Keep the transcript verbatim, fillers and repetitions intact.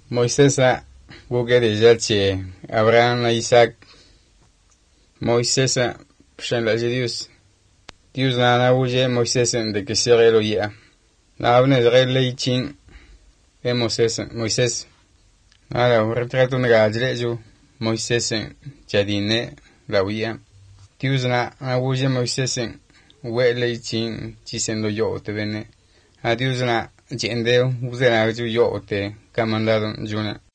Moisés a buque de Jache, Abraham a Isaac, Moisés a pshan la Dios. Dios na na uje Moisés de que se relo ya. Na abne de relo chin e Moisés Moisés. Ala retrato na gajle jo Moisés jadine la uya. Dios na na uje Moisés we le chin chisendo yo te vene. A Dios na jendeo use na jo yo te camandado juna.